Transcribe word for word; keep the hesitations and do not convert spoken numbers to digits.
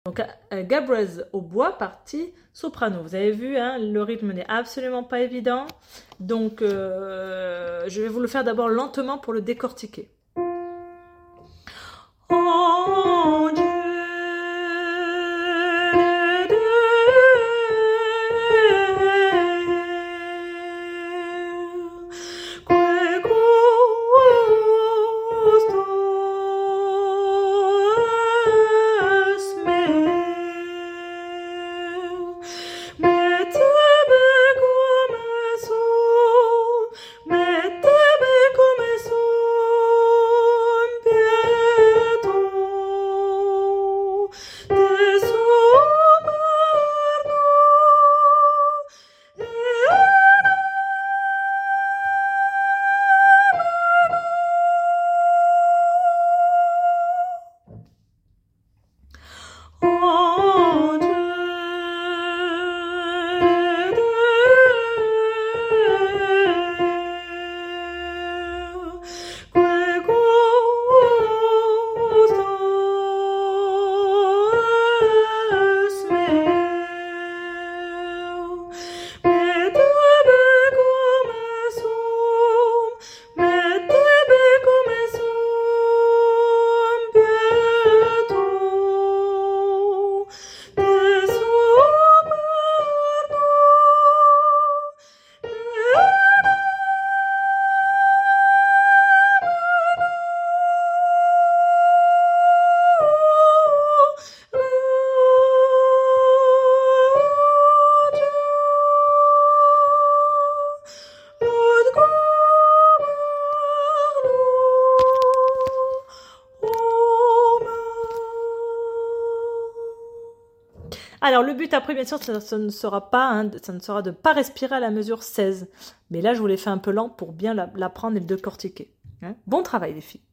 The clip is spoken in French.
Donc, euh, Gabrez au bois, partie soprano. Vous avez vu, hein, le rythme n'est absolument pas évident. Donc, euh, je vais vous le faire d'abord lentement pour le décortiquer. Oh Dieu, Alors, le but après, bien sûr, ça, ça ne sera pas, hein, ça ne sera de ne pas respirer à la mesure seize. Mais là, je vous l'ai fait un peu lent pour bien l'apprendre et le décortiquer. Hein. Bon travail, les filles.